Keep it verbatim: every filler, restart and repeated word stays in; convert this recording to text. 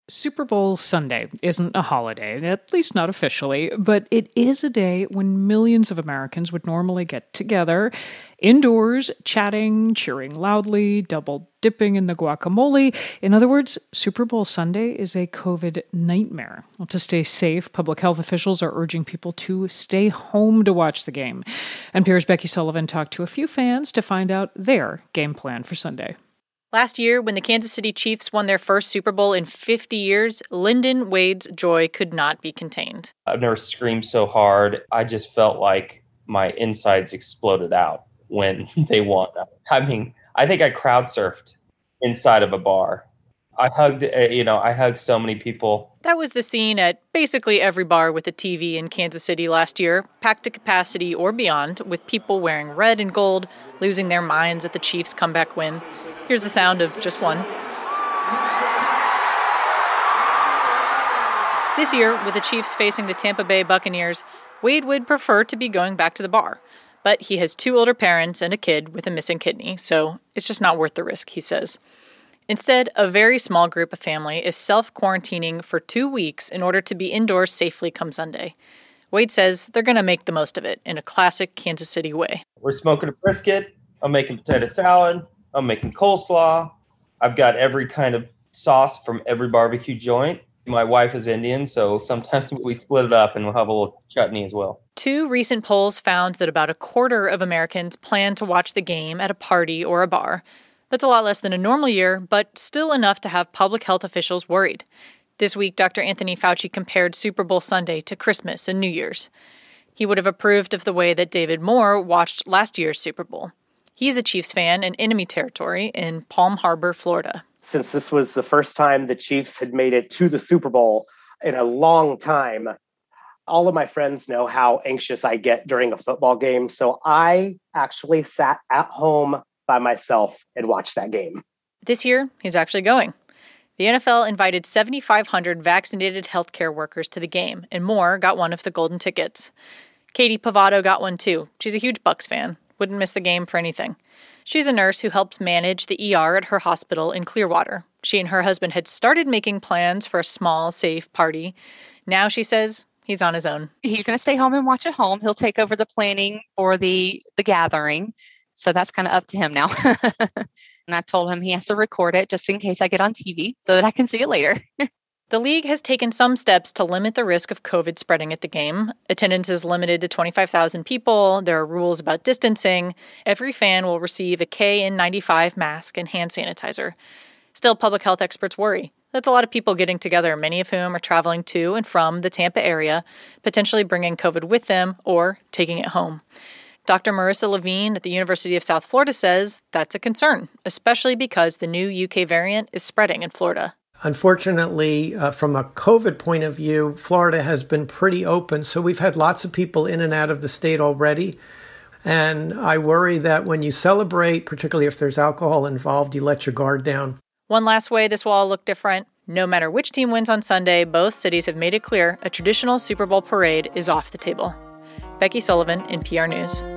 Super Bowl Sunday isn't a holiday, at least not officially, but it is a day when millions of Americans would normally get together indoors, chatting, cheering loudly, double dipping in the guacamole. In other words, Super Bowl Sunday is a COVID nightmare. Well, to stay safe, public health officials are urging people to stay home to watch the game. N P R's Becky Sullivan talked to a few fans to find out their game plan for Sunday. Last year, when the Kansas City Chiefs won their first Super Bowl in fifty years, Lyndon Wade's joy could not be contained. I've never screamed so hard. I just felt like my insides exploded out when they won. I mean, I think I crowd surfed inside of a bar. I hugged, you know, I hugged so many people. That was the scene at basically every bar with a T V in Kansas City last year, packed to capacity or beyond, with people wearing red and gold, losing their minds at the Chiefs' comeback win. Here's the sound of just one. This year, with the Chiefs facing the Tampa Bay Buccaneers, Wade would prefer to be going back to the bar. But he has two older parents and a kid with a missing kidney, so it's just not worth the risk, he says. Instead, a very small group of family is self-quarantining for two weeks in order to be indoors safely come Sunday. Wade says they're going to make the most of it in a classic Kansas City way. We're smoking a brisket. I'm making potato salad. I'm making coleslaw. I've got every kind of sauce from every barbecue joint. My wife is Indian, so sometimes we split it up and we'll have a little chutney as well. Two recent polls found that about a quarter of Americans plan to watch the game at a party or a bar. That's a lot less than a normal year, but still enough to have public health officials worried. This week, Doctor Anthony Fauci compared Super Bowl Sunday to Christmas and New Year's. He would have approved of the way that David Moore watched last year's Super Bowl. He's a Chiefs fan in enemy territory in Palm Harbor, Florida. Since this was the first time the Chiefs had made it to the Super Bowl in a long time, all of my friends know how anxious I get during a football game. So I actually sat at home by myself and watched that game. This year, he's actually going. The N F L invited seven thousand five hundred vaccinated healthcare workers to the game, and Moore got one of the golden tickets. Katie Pavado got one too. She's a huge Bucs fan. Wouldn't miss the game for anything. She's a nurse who helps manage the E R at her hospital in Clearwater. She and her husband had started making plans for a small, safe party. Now, she says, he's on his own. He's going to stay home and watch at home. He'll take over the planning for the, the gathering. So that's kind of up to him now. And I told him he has to record it just in case I get on T V so that I can see it later. The league has taken some steps to limit the risk of COVID spreading at the game. Attendance is limited to twenty-five thousand people. There are rules about distancing. Every fan will receive a K N ninety-five mask and hand sanitizer. Still, public health experts worry. That's a lot of people getting together, many of whom are traveling to and from the Tampa area, potentially bringing COVID with them or taking it home. Doctor Marissa Levine at the University of South Florida says that's a concern, especially because the new U K variant is spreading in Florida. Unfortunately, uh, from a COVID point of view, Florida has been pretty open. So we've had lots of people in and out of the state already. And I worry that when you celebrate, particularly if there's alcohol involved, you let your guard down. One last way this will all look different. No matter which team wins on Sunday, both cities have made it clear a traditional Super Bowl parade is off the table. Becky Sullivan, N P R News.